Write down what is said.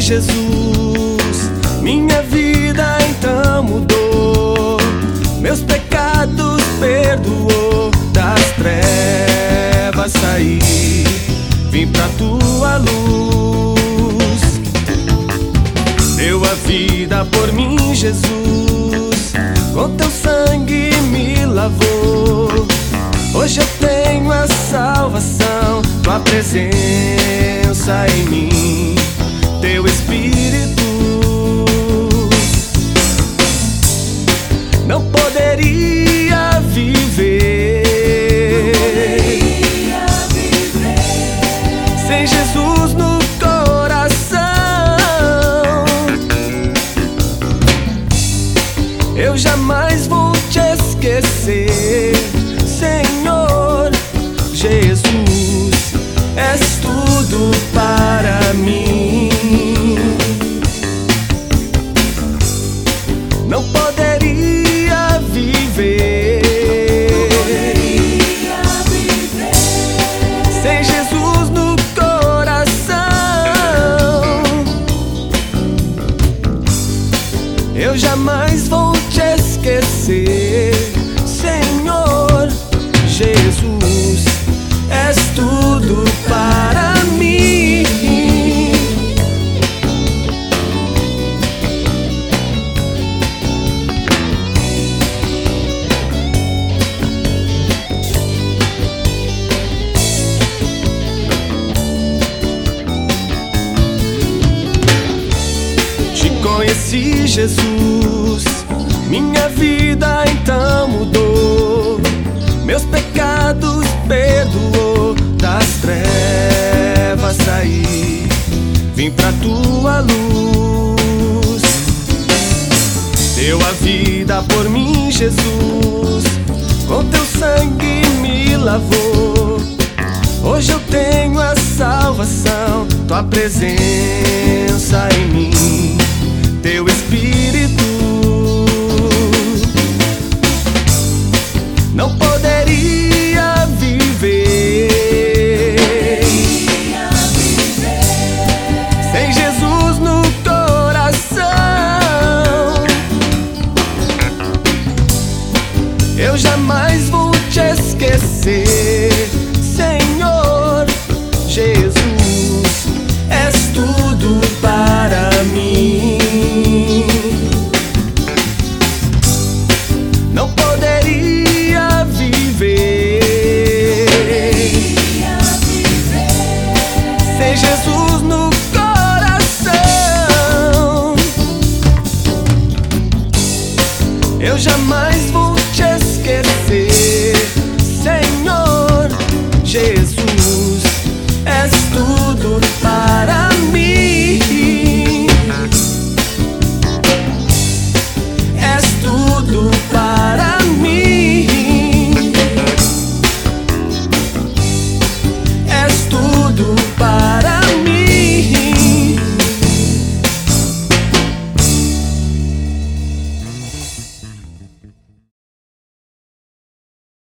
Jesus, minha vida então mudou. Meus pecados perdoou, das trevas saí, vim pra tua luz. Deu a vida por mim, Jesus, com teu sangue me lavou. Hoje eu tenho a salvação, tua presença em mim, teu Espírito. Não poderia viver sem Jesus no coração. Eu jamais vou te esquecer, Senhor Jesus, és tudo para mim. Não poderia viver sem Jesus no coração. Eu jamais vou te esquecer, Senhor Jesus, és tudo para mim. Te conheci, Jesus, minha vida então mudou. Meus pecados perdoou, das trevas saí, vim pra tua luz. Deu a vida por mim, Jesus, com teu sangue me lavou. Hoje eu tenho a salvação, tua presença em mim, teu Espírito.